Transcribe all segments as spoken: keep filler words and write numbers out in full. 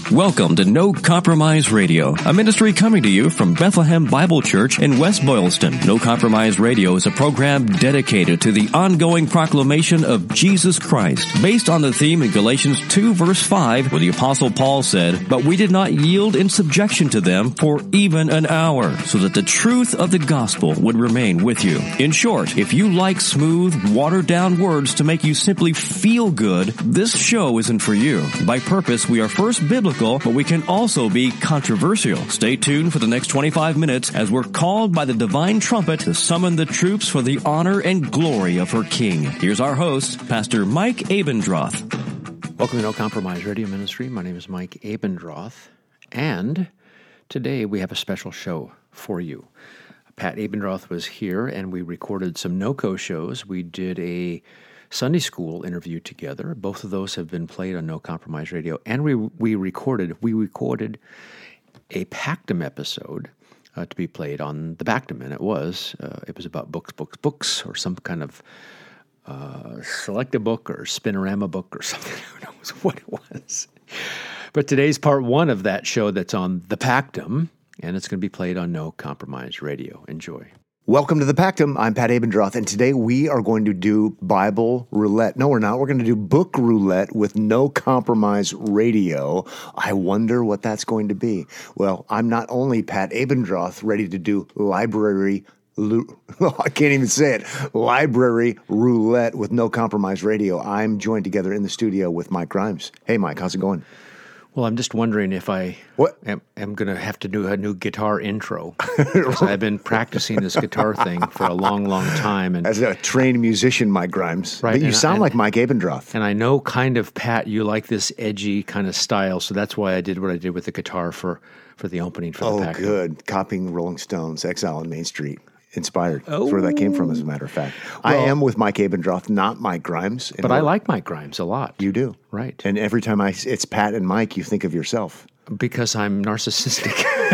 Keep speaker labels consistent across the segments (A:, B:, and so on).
A: Welcome to No Compromise Radio, a ministry coming to you from Bethlehem Bible Church in West Boylston. No Compromise Radio is a program dedicated to the ongoing proclamation of Jesus Christ, based on the theme in Galatians two verse five, where the Apostle Paul said, "But we did not yield in subjection to them for even an hour, so that the truth of the gospel would remain with you." In short, if you like smooth, watered-down words to make you simply feel good, this show isn't for you. By purpose, we are first biblical, but we can also be controversial. Stay tuned for the next twenty-five minutes as we're called by the divine trumpet to summon the troops for the honor and glory of her King. Here's our host, Pastor Mike Abendroth.
B: Welcome to No Compromise Radio Ministry. My name is Mike Abendroth, and today we have a special show for you. Pat Abendroth was here, and we recorded some NoCo shows. We did a Sunday school interview together. Both of those have been played on No Compromise Radio, and we we recorded we recorded a Pactum episode uh, to be played on the Pactum, and it was uh, it was about books, books, books, or some kind of uh, select a book or spinorama book or something. Who knows what it was? But today's part one of that show that's on the Pactum, and it's going to be played on No Compromise Radio. Enjoy.
C: Welcome to the Pactum. I'm Pat Abendroth, and today we are going to do Bible roulette. No, we're not. We're going to do book roulette with No Compromise Radio. I wonder what that's going to be. Well, I'm not only Pat Abendroth, ready to do library I can't even say it. Library roulette with No Compromise Radio. I'm joined together in the studio with Mike Grimes. Hey, Mike, how's it going?
B: Well, I'm just wondering if I
C: what?
B: am, am going to have to do a new guitar intro. Because I've been practicing this guitar thing for a long, long time. And
C: as a trained musician, Mike Grimes,
B: right,
C: but you
B: and,
C: sound
B: and,
C: like Mike Abendroth.
B: And I know, kind of, Pat, you like this edgy kind of style, so that's why I did what I did with the guitar for, for the opening for
C: oh,
B: the Pactum.
C: Oh, good. Copying Rolling Stones, Exile on Main Street. Inspired. Oh. That's where that came from, as a matter of fact. Well, I am with Mike Abendroth, not Mike Grimes.
B: But I like Mike Grimes a lot.
C: You do.
B: Right.
C: And every time I, it's Pat and Mike, you think of yourself.
B: Because I'm narcissistic.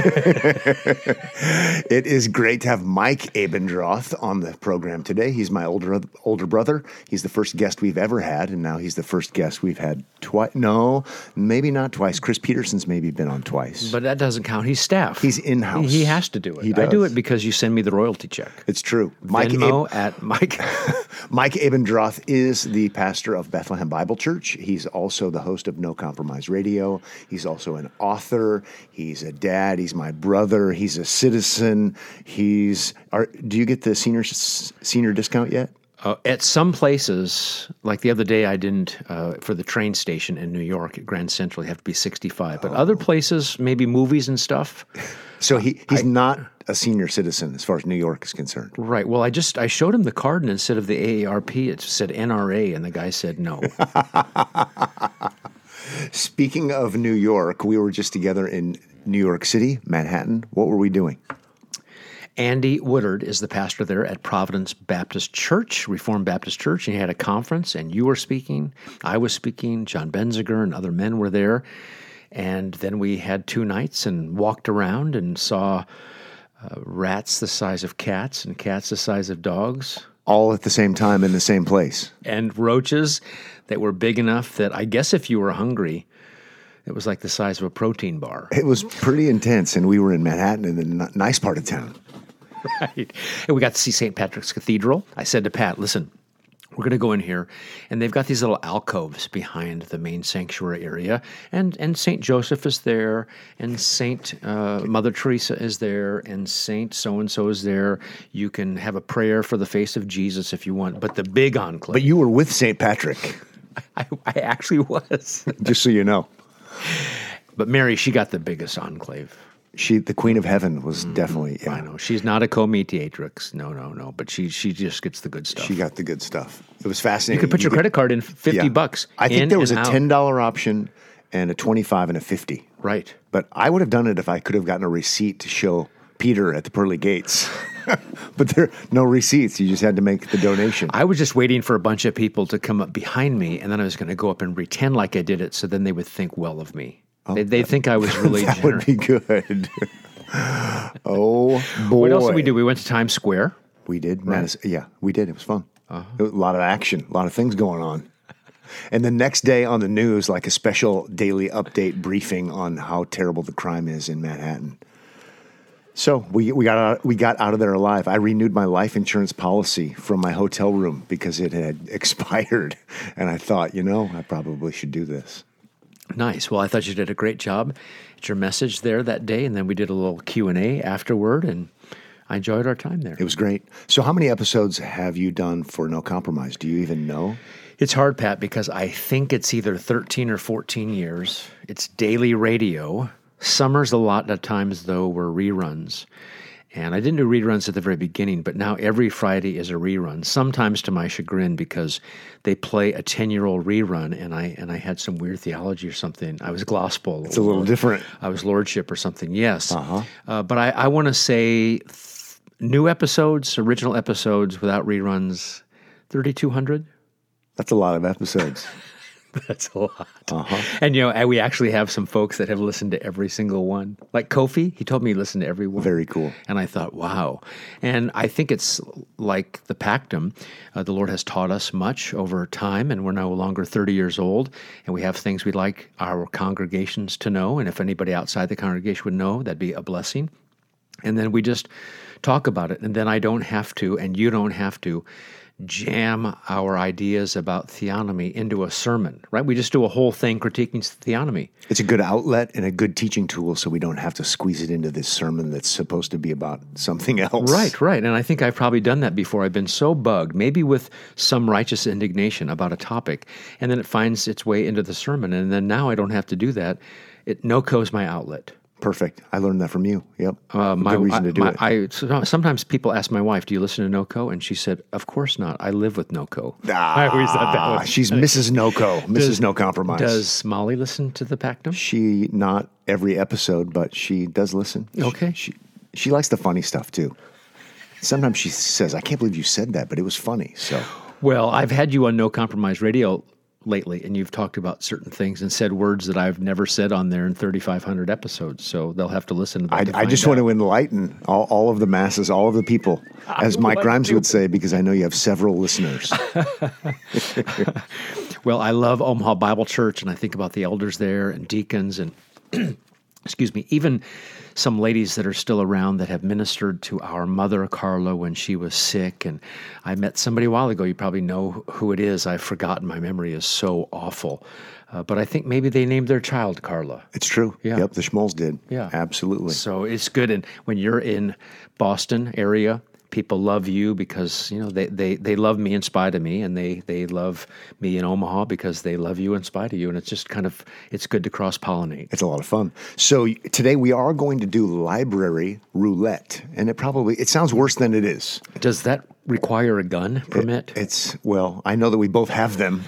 C: It is great to have Mike Abendroth on the program today. He's my older older brother. He's the first guest we've ever had, and now he's the first guest we've had twice. No, maybe not twice. Chris Peterson's maybe been on twice.
B: But that doesn't count. He's staff.
C: He's in-house.
B: He has to do it.
C: He does.
B: I do it because you send me the royalty check.
C: It's true. Mike
B: Venmo
C: Ab-
B: at Mike.
C: Mike Abendroth is the pastor of Bethlehem Bible Church. He's also the host of No Compromise Radio. He's also an author. He's a dad. He's my brother. He's a citizen. He's. Are, do you get the senior senior discount yet?
B: Uh, at some places, like the other day, I didn't uh, for the train station in New York at Grand Central. You have to be sixty-five. But oh. Other places, maybe movies and stuff.
C: So he he's I, not a senior citizen as far as New York is concerned.
B: Right. Well, I just I showed him the card, and instead of the A A R P, it said N R A, and the guy said no.
C: Speaking of New York, we were just together in New York City, Manhattan. What were we doing?
B: Andy Woodard is the pastor there at Providence Baptist Church, Reformed Baptist Church, and he had a conference, and you were speaking, I was speaking, John Benziger and other men were there, and then we had two nights and walked around and saw uh, rats the size of cats and cats the size of dogs.
C: All at the same time in the same place.
B: And roaches that were big enough that I guess if you were hungry, it was like the size of a protein bar.
C: It was pretty intense, and we were in Manhattan in the nice part of town.
B: Right. And we got to see Saint Patrick's Cathedral. I said to Pat, listen, we're going to go in here, and they've got these little alcoves behind the main sanctuary area, and and Saint Joseph is there, and Saint uh, Mother Teresa is there, and Saint so-and-so is there. You can have a prayer for the face of Jesus if you want, but the big enclave.
C: But you were with Saint Patrick.
B: I, I actually was.
C: Just so you know.
B: But Mary, she got the biggest enclave.
C: She, the Queen of Heaven, was mm, definitely. Yeah.
B: I know she's not a co-mediatrix. No, no, no. But she, she just gets the good stuff.
C: She got the good stuff. It was fascinating.
B: You could put your you credit could, card in fifty yeah. bucks.
C: I think
B: in
C: there was a
B: out.
C: ten dollar option and a twenty-five and a fifty.
B: Right.
C: But I would have done it if I could have gotten a receipt to show Peter at the pearly gates. But there no receipts. You just had to make the donation.
B: I was just waiting for a bunch of people to come up behind me, and then I was going to go up and pretend like I did it, so then they would think well of me. Oh, they they think I was really
C: that
B: generous.
C: Would be good. Oh, boy.
B: What else did we do? We went to Times Square.
C: We did. Right. Madison, yeah, we did. It was fun. Uh-huh. It was a lot of action, a lot of things going on. And the next day on the news, like a special daily update briefing on how terrible the crime is in Manhattan. So we we got out, we got out of there alive. I renewed my life insurance policy from my hotel room because it had expired. And I thought, you know, I probably should do this.
B: Nice. Well, I thought you did a great job at your message there that day, and then we did a little Q and A afterward, and I enjoyed our time there.
C: It was great. So how many episodes have you done for No Compromise? Do you even know?
B: It's hard, Pat, because I think it's either thirteen or fourteen years. It's daily radio. Summers a lot of times, though, were reruns. And I didn't do reruns at the very beginning, but now every Friday is a rerun, sometimes to my chagrin because they play a ten-year-old rerun, and I and I had some weird theology or something. I was gospel.
C: It's a little different.
B: I was lordship or something, yes.
C: Uh-huh.
B: Uh, but I, I want to say th- new episodes, original episodes without reruns, thirty-two hundred.
C: That's a lot of episodes.
B: That's a lot.
C: Uh-huh.
B: And, you know, and we actually have some folks that have listened to every single one. Like Kofi, he told me he listened to every one.
C: Very cool.
B: And I thought, wow. And I think it's like the Pactum. Uh, the Lord has taught us much over time, and we're no longer thirty years old, and we have things we'd like our congregations to know. And if anybody outside the congregation would know, that'd be a blessing. And then we just talk about it. And then I don't have to, and you don't have to, jam our ideas about theonomy into a sermon, right? We just do a whole thing critiquing theonomy.
C: It's a good outlet and a good teaching tool so we don't have to squeeze it into this sermon that's supposed to be about something else.
B: Right, right. And I think I've probably done that before. I've been so bugged, maybe with some righteous indignation about a topic, and then it finds its way into the sermon. And then now I don't have to do that. It NoCo's my outlet.
C: Perfect. I learned that from you. Yep.
B: Uh, my,
C: Good reason to do
B: my,
C: it.
B: I, so sometimes people ask my wife, do you listen to NoCo? And she said, of course not. I live with NoCo.
C: Ah,
B: I always thought that was
C: she's Missus NoCo, Missus
B: Does-
C: No Compromise.
B: Does Molly listen to the Pactum?
C: She, not every episode, but she does listen. She-
B: Okay.
C: She, she likes the funny stuff too. Sometimes she says, I can't believe you said that, but it was funny. So
B: Well, I've had you on No Compromise Radio lately, and you've talked about certain things and said words that I've never said on there in thirty-five hundred episodes, so they'll have to listen to that.
C: I,
B: to
C: I
B: find
C: just
B: out.
C: want to enlighten all, all of the masses, all of the people, as Mike
B: want
C: Grimes
B: to.
C: would say, because I know you have several listeners.
B: Well, I love Omaha Bible Church, and I think about the elders there and deacons and, excuse me, even some ladies that are still around that have ministered to our mother, Carla, when she was sick. And I met somebody a while ago. You probably know who it is. I've forgotten. My memory is so awful. Uh, but I think maybe they named their child Carla.
C: It's true.
B: Yeah.
C: Yep, the Schmoles did.
B: Yeah.
C: Absolutely.
B: So it's good. And when you're in Boston area, people love you because, you know, they, they, they love me in spite of me, and they, they love me in Omaha because they love you in spite of you. And it's just kind of, it's good to cross-pollinate.
C: It's a lot of fun. So today we are going to do library roulette, and it probably, it sounds worse than it is.
B: Does that require a gun permit?
C: It's, well, I know that we both have them,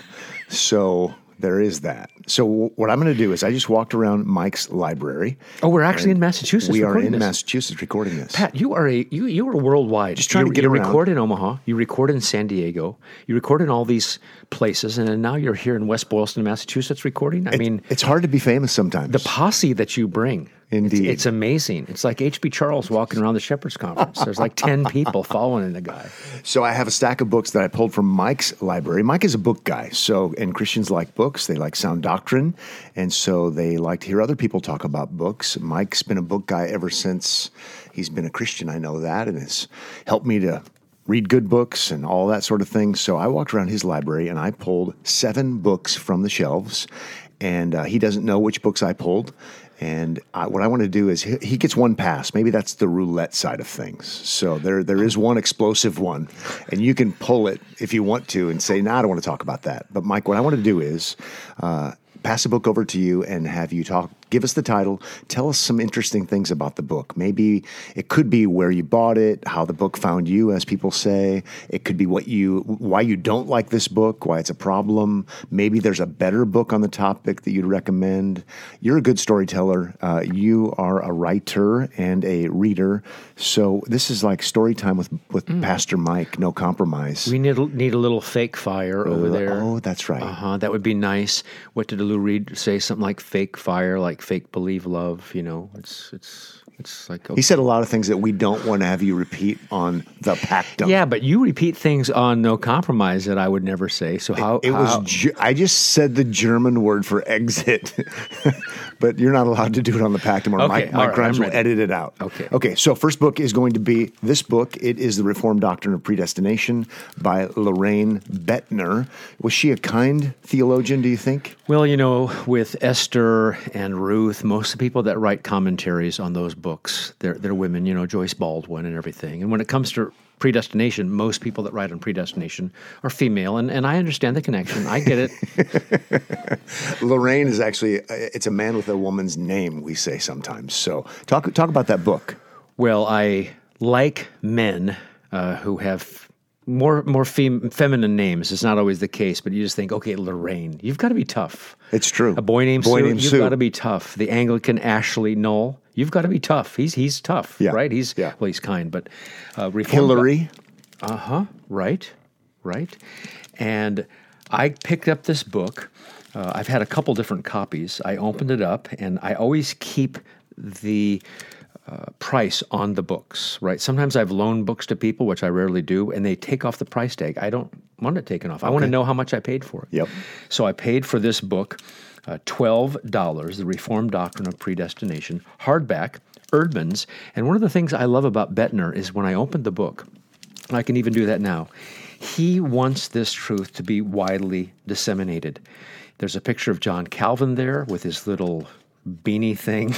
C: so there is that. So what I'm going to do is I just walked around Mike's library.
B: Oh, we're actually in Massachusetts.
C: We are
B: recording
C: in
B: this.
C: Massachusetts recording this.
B: Pat, you are a you you are worldwide.
C: Just trying
B: you,
C: to get
B: you
C: around.
B: record in Omaha. You record in San Diego. You record in all these places, and then now you're here in West Boylston, Massachusetts, recording. I
C: It-
B: mean,
C: it's hard to be famous sometimes.
B: the posse that you bring.
C: Indeed.
B: It's, it's amazing. It's like H B Charles walking around the Shepherd's Conference. There's like ten people following the guy.
C: So I have a stack of books that I pulled from Mike's library. Mike is a book guy, so and Christians like books. They like sound doctrine, and so they like to hear other people talk about books. Mike's been a book guy ever since he's been a Christian. I know that, and has helped me to read good books and all that sort of thing. So I walked around his library and I pulled seven books from the shelves, and uh, he doesn't know which books I pulled. And I, what I want to do is he, he gets one pass. Maybe that's the roulette side of things. So there there is one explosive one, and you can pull it if you want to and say, no, nah, I don't want to talk about that. But Mike, what I want to do is uh, pass a book over to you and have you talk. Give us the title. Tell us some interesting things about the book. Maybe it could be where you bought it, how the book found you, as people say. It could be what you, why you don't like this book, why it's a problem. Maybe there's a better book on the topic that you'd recommend. You're a good storyteller. Uh, you are a writer and a reader. So this is like story time with with mm. Pastor Mike. No compromise.
B: We need need a little fake fire over
C: Uh,
B: there.
C: Oh, that's right.
B: Uh huh. That would be nice. What did Lou Reed say? Something like fake fire, like fake believe love. You know, it's it's It's like, okay.
C: He said a lot of things that we don't want to have you repeat on the Pactum.
B: Yeah, but you repeat things on No Compromise that I would never say. So how...
C: It, it
B: how,
C: was, ge- I just said the German word for exit, but you're not allowed to do it on the Pactum or
B: Okay,
C: Mike,
B: all
C: Mike
B: right,
C: Grimes
B: I'm
C: will
B: ready.
C: edit it out.
B: Okay.
C: Okay, so first book is going to be this book. It is The Reformed Doctrine of Predestination by Lorraine Bettner. Was she a kind theologian, do you think?
B: Well, you know, with Esther and Ruth, most of the people that write commentaries on those books, they're, they're women, you know, Joyce Baldwin and everything. And when it comes to predestination, most people that write on predestination are female, and, and I understand the connection. I get it.
C: Lorraine is actually, it's a man with a woman's name, we say sometimes. So talk talk about that book.
B: Well, I like men uh, who have more more fem- feminine names. It's not always the case, but you just think, okay, Lorraine, you've got to be tough.
C: It's true.
B: A boy named
C: Boy
B: Sue,
C: named
B: you've
C: Sue.
B: got to be tough. The Anglican Ashley Knoll, you've got to be tough. He's he's tough,
C: Yeah,
B: right? He's
C: yeah.
B: well, he's kind, but uh, Reformed-
C: Hillary.
B: Uh-huh, right, right. And I picked up this book. Uh, I've had a couple different copies. I opened it up, and I always keep the uh, price on the books, right? Sometimes I've loaned books to people, which I rarely do, and they take off the price tag. I don't want it taken off. I want to know how much I paid for it.
C: Yep.
B: So I paid for this book uh, twelve dollars, The Reformed Doctrine of Predestination, hardback, Erdman's. And one of the things I love about Bettner is when I opened the book, I can even do that now, he wants this truth to be widely disseminated. There's a picture of John Calvin there with his little beanie thing,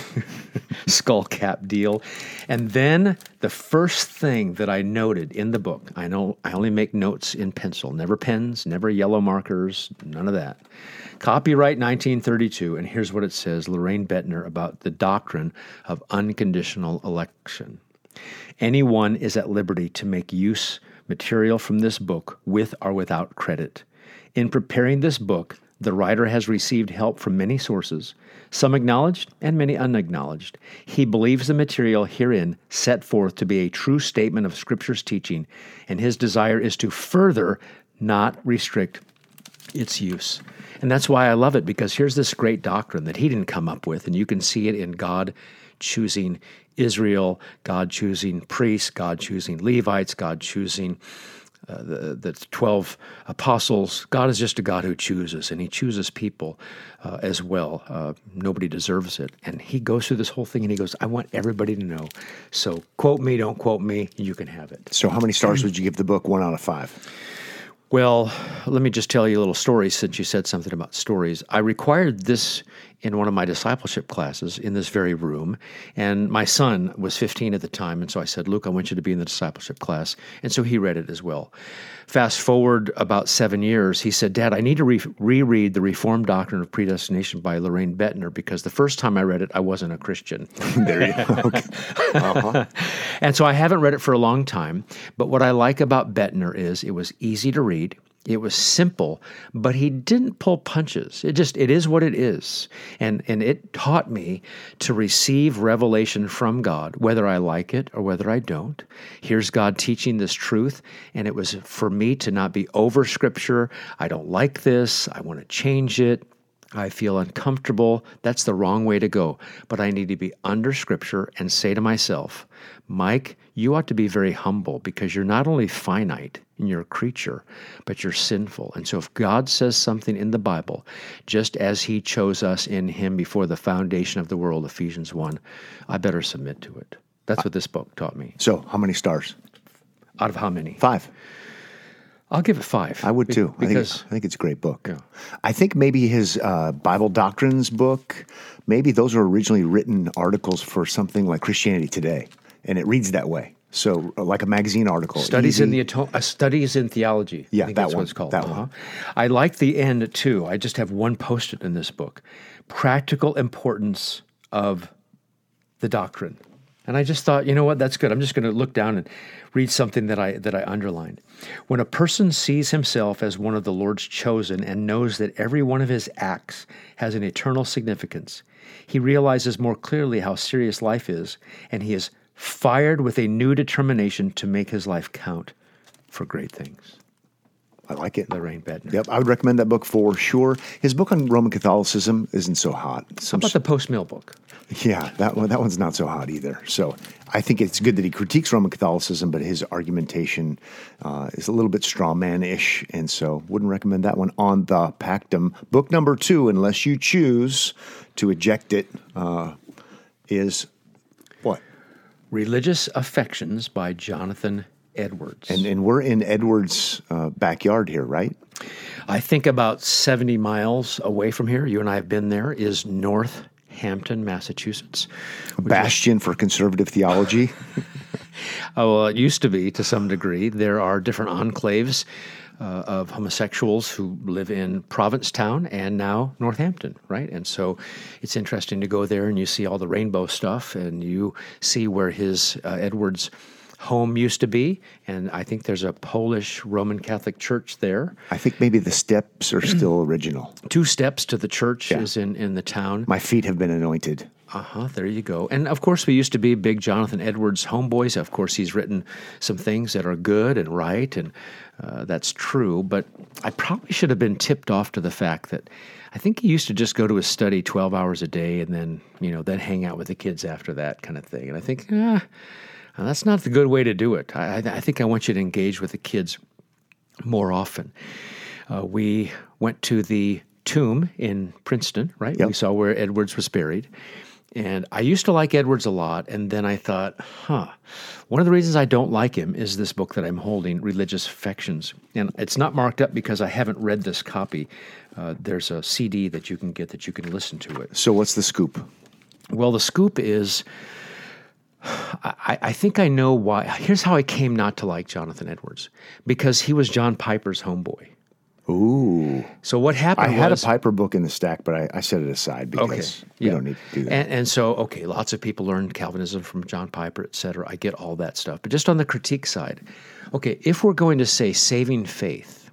B: skull cap deal. And then the first thing that I noted in the book, I know I only make notes in pencil, never pens, never yellow markers, none of that. Copyright nineteen thirty-two, and here's what it says, Lorraine Bettner, about the doctrine of unconditional election. Anyone is at liberty to make use material from this book with or without credit. In preparing this book, the writer has received help from many sources, some acknowledged and many unacknowledged. He believes the material herein set forth to be a true statement of Scripture's teaching, and his desire is to further, not restrict, its use. And that's why I love it, because here's this great doctrine that he didn't come up with, and you can see it in God choosing Israel, God choosing priests, God choosing Levites, God choosing uh, the, the twelve apostles. God is just a God who chooses, and he chooses people uh, as well. Uh, nobody deserves it. And he goes through this whole thing, and he goes, I want everybody to know. So quote me, don't quote me, you can have it.
C: So how many stars would you give the book? One out of five.
B: Well, let me just tell you a little story since you said something about stories. I required this in one of my discipleship classes in this very room, and my son was fifteen at the time, and so I said, Luke, I want you to be in the discipleship class, and so he read it as well. Fast forward about seven years, he said, Dad, I need to re- reread The Reformed Doctrine of Predestination by Lorraine Bettner, because the first time I read it, I wasn't a Christian.
C: There you go. Okay. Uh-huh.
B: And so I haven't read it for a long time, but what I like about Bettner is it was easy to read. It was simple, but he didn't pull punches. It just, it is what it is. And and it taught me to receive revelation from God, whether I like it or whether I don't. Here's God teaching this truth, and it was for me to not be over Scripture. I don't like this. I want to change it. I feel uncomfortable. That's the wrong way to go. But I need to be under Scripture and say to myself, Mike, you ought to be very humble, because you're not only finite and you're a creature, but you're sinful. And so if God says something in the Bible, just as he chose us in him before the foundation of the world, Ephesians one, I better submit to it. That's what this book taught me.
C: So how many stars?
B: Out of how many?
C: Five.
B: I'll give it five.
C: I would too.
B: Because,
C: I think, I think it's a great book.
B: Yeah.
C: I think maybe his uh, Bible Doctrines book, maybe those were originally written articles for something like Christianity Today, and it reads that way. So uh, like a magazine article.
B: Studies
C: easy.
B: in the ato- uh, Studies in Theology.
C: Yeah,
B: I think
C: that
B: that's
C: one,
B: what it's called.
C: that
B: uh-huh.
C: one.
B: I like the end too. I just have one post-it in this book. Practical importance of the doctrine. And I just thought, you know what, that's good. I'm just going to look down and read something that I that I underlined. When a person sees himself as one of the Lord's chosen and knows that every one of his acts has an eternal significance, he realizes more clearly how serious life is, and he is fired with a new determination to make his life count for great things.
C: I like it.
B: Lorraine Bettner.
C: Yep, I would recommend that book for sure. His book on Roman Catholicism isn't so hot.
B: How
C: Some,
B: about the post-mill book?
C: yeah, that one, that one's not so hot either. So I think it's good that he critiques Roman Catholicism, but his argumentation uh, is a little bit straw man-ish, and so wouldn't recommend that one on the Pactum. Book number two, unless you choose to eject it, uh, is what?
B: Religious Affections by Jonathan Edwards.
C: And and we're in Edwards' uh, backyard here, right?
B: I think about seventy miles away from here, you and I have been there, is Northampton, Massachusetts.
C: Bastion for conservative theology.
B: Oh, well, it used to be to some degree. There are different enclaves uh, of homosexuals who live in Provincetown and now Northampton, right? And so it's interesting to go there and you see all the rainbow stuff and you see where his uh, Edwards' home used to be. And I think there's a Polish Roman Catholic church there.
C: I think maybe the steps are still original.
B: Two steps to the church
C: Yeah.
B: is in, in the town.
C: My feet have been anointed.
B: Uh-huh, there you go. And of course, we used to be big Jonathan Edwards homeboys. Of course, he's written some things that are good and right, and uh, that's true. But I probably should have been tipped off to the fact that I think he used to just go to his study twelve hours a day and then, you know, then hang out with the kids after that kind of thing. And I think, ah, that's not the good way to do it. I, I think I want you to engage with the kids more often. Uh, we went to the tomb in Princeton, right?
C: Yep.
B: We saw where Edwards was buried. And I used to like Edwards a lot, and then I thought, huh, one of the reasons I don't like him is this book that I'm holding, Religious Affections. And it's not marked up because I haven't read this copy. Uh, there's a C D that you can get that you can listen to it.
C: So what's the scoop?
B: Well, the scoop is, I, I think I know why. Here's how I came not to like Jonathan Edwards. Because he was John Piper's homeboy.
C: Ooh.
B: So what happened
C: I had
B: was,
C: a Piper book in the stack, but I, I set it aside because
B: Okay,
C: we
B: yeah.
C: don't need to do that.
B: And, and so, okay, lots of people learned Calvinism from John Piper, et cetera. I get all that stuff. But just on the critique side, okay, if we're going to say saving faith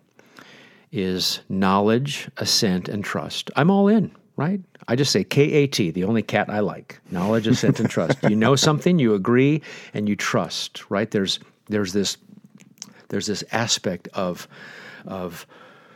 B: is knowledge, assent, and trust, I'm all in, right? I just say K A T, the only cat I like. Knowledge, assent, and trust. You know something, you agree, and you trust, right? There's there's this there's this aspect of of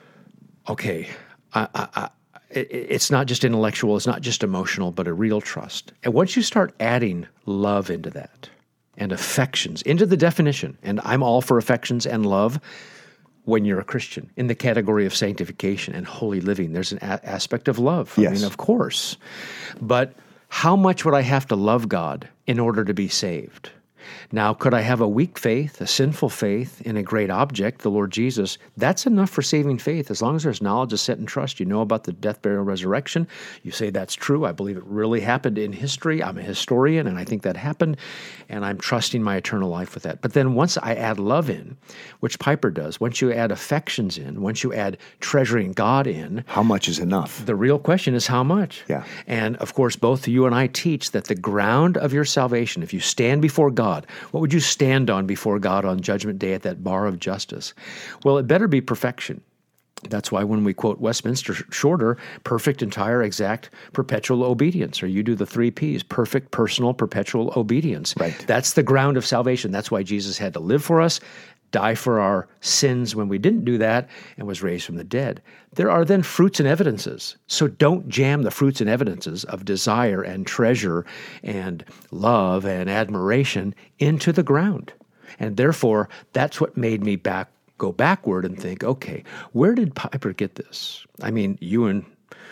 B: okay, I, I, I, it, it's not just intellectual, it's not just emotional, but a real trust. And once you start adding love into that and affections into the definition, and I'm all for affections and love when you're a Christian, in the category of sanctification and holy living, there's an a- aspect of love. I
C: Yes.
B: mean, of course. But how much would I have to love God in order to be saved? Now, could I have a weak faith, a sinful faith in a great object, the Lord Jesus? That's enough for saving faith. As long as there's knowledge, assent, and trust, you know about the death, burial, resurrection. You say that's true. I believe it really happened in history. I'm a historian, and I think that happened, and I'm trusting my eternal life with that. But then once I add love in, which Piper does, once you add affections in, once you add treasuring God in,
C: How much is enough?
B: the real question is how much?
C: Yeah.
B: And of course, both you and I teach that the ground of your salvation, if you stand before God, what would you stand on before God on Judgment Day at that bar of justice? Well, it better be perfection. That's why when we quote Westminster Shorter, perfect, entire, exact, perpetual obedience, or you do the three Ps, perfect, personal, perpetual obedience.
C: Right.
B: That's the ground of salvation. That's why Jesus had to live for us, die for our sins when we didn't do that, and was raised from the dead. There are then fruits and evidences. So don't jam the fruits and evidences of desire and treasure and love and admiration into the ground. And therefore, that's what made me back go backward and think, okay, where did Piper get this? I mean, you and,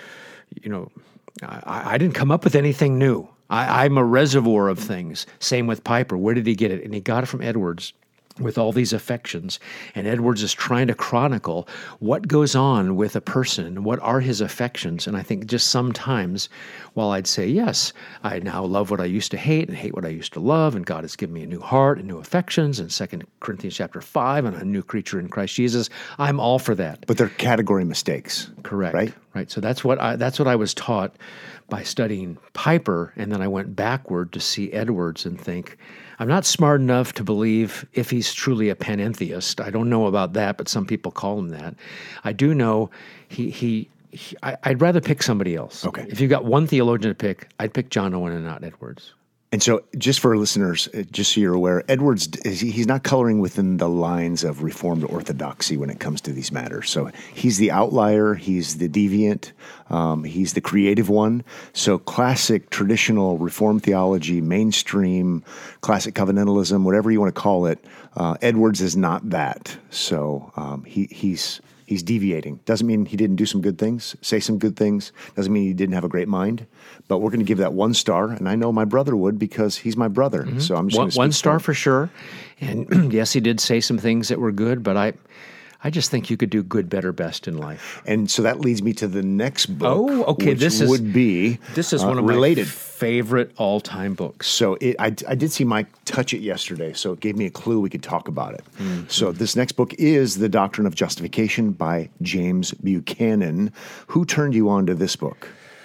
B: you know, I, I didn't come up with anything new. I, I'm a reservoir of things. Same with Piper. Where did he get it? And he got it from Edwards with all these affections. And Edwards is trying to chronicle what goes on with a person, what are his affections. And I think just sometimes, while I'd say, yes, I now love what I used to hate and hate what I used to love, and God has given me a new heart and new affections, and Second Corinthians chapter five, and a new creature in Christ Jesus, I'm all for that.
C: But they're category mistakes.
B: Correct.
C: Right?
B: Right. So that's what I that's what I was taught by studying Piper, and then I went backward to see Edwards and think, I'm not smart enough to believe if he's truly a panentheist. I don't know about that, but some people call him that. I do know he he. he I, I'd rather pick somebody else.
C: Okay.
B: If you've got one theologian to pick, I'd pick John Owen and not Edwards.
C: And so, just for listeners, uh, just so you're aware, Edwards, is- he's not coloring within the lines of Reformed orthodoxy when it comes to these matters. So he's the outlier, he's the deviant, um, he's the creative one. So classic, traditional Reformed theology, mainstream, classic covenantalism, whatever you want to call it, uh, Edwards is not that. So um, he, he's... He's deviating. Doesn't mean he didn't do some good things, say some good things. Doesn't mean he didn't have a great mind. But we're going to give that one star, and I know my brother would because he's my brother. Mm-hmm. So I'm just
B: one,
C: going to
B: one star for sure. And yes, he did say some things that were good, but I, I just think you could do good, better, best in life.
C: And so that leads me to the next book.
B: Oh, okay.
C: Which
B: This is
C: would be
B: this is
C: uh,
B: one of
C: related.
B: my favorite all-time books.
C: So it, I, I did see Mike touch it yesterday, so it gave me a clue we could talk about it. Mm-hmm. So this next book is The Doctrine of Justification by James Buchanan. Who turned you on to this book?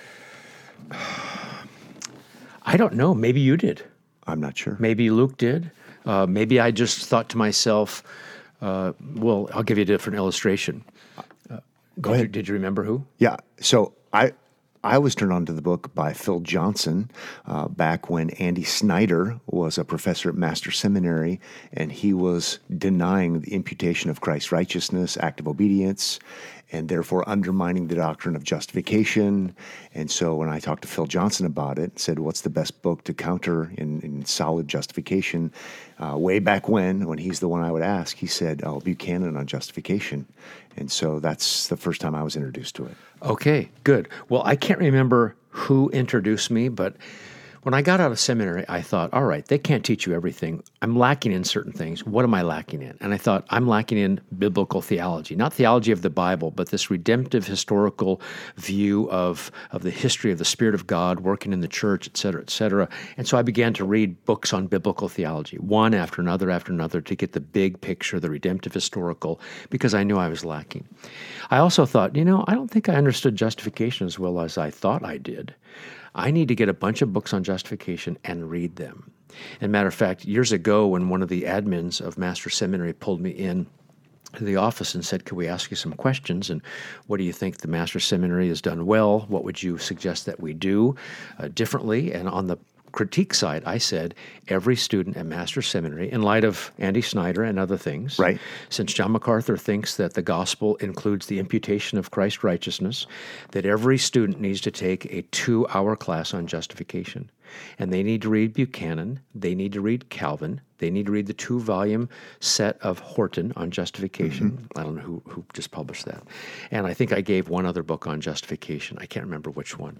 B: I don't know. Maybe you did.
C: I'm not sure.
B: Maybe Luke did. Uh, maybe I just thought to myself, uh, well, I'll give you a different illustration. Uh,
C: Go
B: did
C: ahead.
B: You, did you remember who?
C: Yeah. So I I was turned on to the book by Phil Johnson uh, back when Andy Snyder was a professor at Master Seminary, and he was denying the imputation of Christ's righteousness, active obedience, and therefore undermining the doctrine of justification. And so when I talked to Phil Johnson about it, said, what's the best book to counter in, in solid justification? Uh, way back when, when he's the one I would ask, he said, oh, Buchanan on justification. And so that's the first time I was introduced to it.
B: Okay, good. Well, I can't remember who introduced me, but when I got out of seminary, I thought, all right, they can't teach you everything. I'm lacking in certain things. What am I lacking in? And I thought, I'm lacking in biblical theology, not theology of the Bible, but this redemptive historical view of, of the history of the Spirit of God working in the church, et cetera, et cetera. And so I began to read books on biblical theology, one after another after another, to get the big picture, the redemptive historical, because I knew I was lacking. I also thought, you know, I don't think I understood justification as well as I thought I did. I need to get a bunch of books on justification and read them. And matter of fact, years ago when one of the admins of Master Seminary pulled me in to the office and said, could we ask you some questions? And what do you think the Master Seminary has done well? What would you suggest that we do uh, differently? And on the critique side, I said, every student at Master Seminary, in light of Andy Snyder and other things,
C: right?
B: Since John MacArthur thinks that the gospel includes the imputation of Christ's righteousness, that every student needs to take a two-hour class on justification. And they need to read Buchanan, they need to read Calvin, they need to read the two-volume set of Horton on justification. Mm-hmm. I don't know who, who just published that. And I think I gave one other book on justification. I can't remember which one.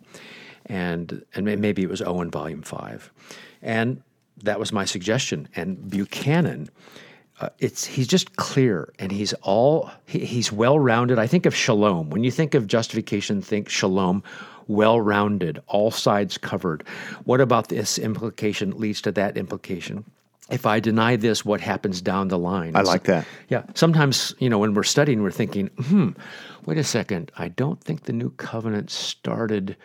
B: And and maybe it was Owen Volume five. And that was my suggestion. And Buchanan, uh, it's he's just clear, and he's all he, he's well-rounded. I think of Shalom. When you think of justification, think Shalom, well-rounded, all sides covered. What about this implication leads to that implication? If I deny this, what happens down the line?
C: I like that.
B: Yeah. Sometimes, you know, when we're studying, we're thinking, hmm, wait a second. I don't think the new covenant started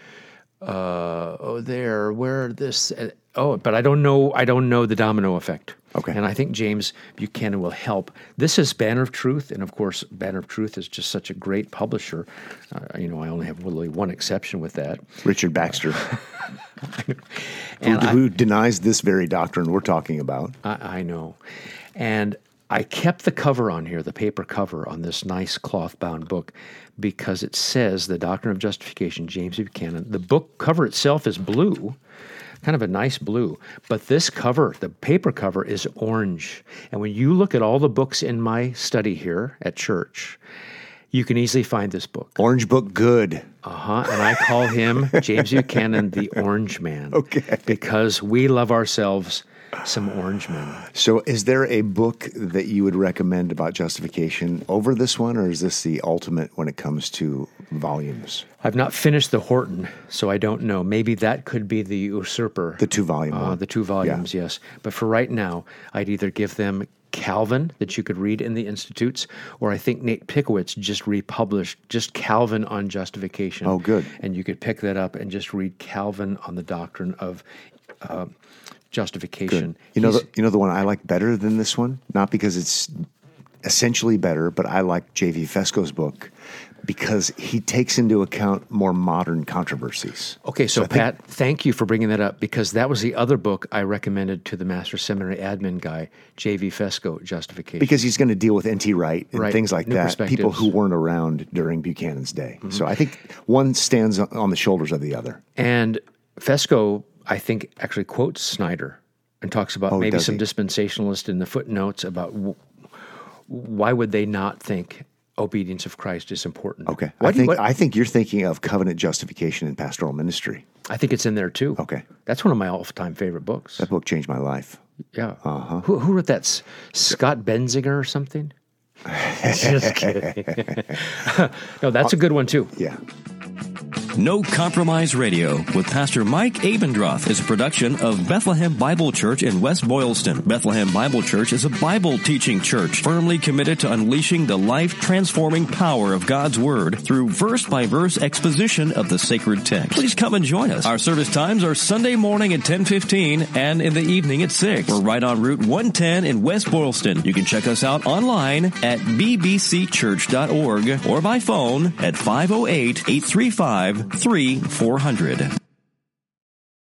B: uh, oh, there, where this, uh, oh, but I don't know, I don't know the domino effect.
C: Okay.
B: And I think James Buchanan will help. This is Banner of Truth, and of course, Banner of Truth is just such a great publisher. Uh, you know, I only have really one exception with that.
C: Richard Baxter, who,
B: and
C: who
B: I,
C: denies this very doctrine we're talking about.
B: I, I know. And I kept the cover on here, the paper cover on this nice cloth-bound book, because it says The Doctrine of Justification, James Buchanan. The book cover itself is blue, kind of a nice blue, but this cover, the paper cover, is orange. And when you look at all the books in my study here at church, you can easily find this book.
C: Orange book good.
B: Uh-huh. And I call him, James Buchanan, the Orange Man.
C: Okay.
B: Because we love ourselves some orange men.
C: So is there a book that you would recommend about justification over this one, or is this the ultimate when it comes to volumes?
B: I've not finished the Horton, so I don't know. Maybe that could be the Usurper.
C: The two-volume
B: uh,
C: one.
B: The two volumes, yeah. Yes. But for right now, I'd either give them Calvin, that you could read in the Institutes, or I think Nate Pickowitz just republished just Calvin on justification.
C: Oh, good.
B: And you could pick that up and just read Calvin on the doctrine of uh, justification.
C: Good. You know,
B: He's,
C: the, you know the one I like better than this one? Not because it's essentially better, but I like J V Fesco's book because he takes into account more modern controversies.
B: Okay, so,
C: So I think-
B: Pat, thank you for bringing that up, because that was the other book I recommended to the Master Seminary admin guy, J V Fesco, Justification.
C: Because he's going to deal with N T Wright and
B: Right.
C: things like
B: New
C: that, people
B: perspectives.
C: who weren't around during Buchanan's day. So I think one stands on the shoulders of the other.
B: And Fesco, I think, actually quotes Snyder and talks about
C: Oh,
B: maybe
C: does
B: some
C: he?
B: dispensationalists in the footnotes about w- why would they not think obedience of Christ is important.
C: Okay.
B: Why
C: I
B: do you-
C: think
B: what-
C: I think you're thinking of covenant justification in pastoral ministry.
B: I think it's in there too.
C: Okay.
B: That's one of my all-time favorite books.
C: That book changed my life.
B: Yeah. Uh-huh. Who, who wrote that? S- Scott Benzinger or something? Just kidding. No, that's a good one too.
C: Yeah.
A: No Compromise Radio with Pastor Mike Abendroth is a production of Bethlehem Bible Church in West Boylston. Bethlehem Bible Church is a Bible teaching church firmly committed to unleashing the life-transforming power of God's Word through verse-by-verse exposition of the sacred text. Please come and join us. Our service times are Sunday morning at ten fifteen and in the evening at six. We're right on Route one ten in West Boylston. You can check us out online at b b c church dot org or by phone at five oh eight, eight three five, three four hundred.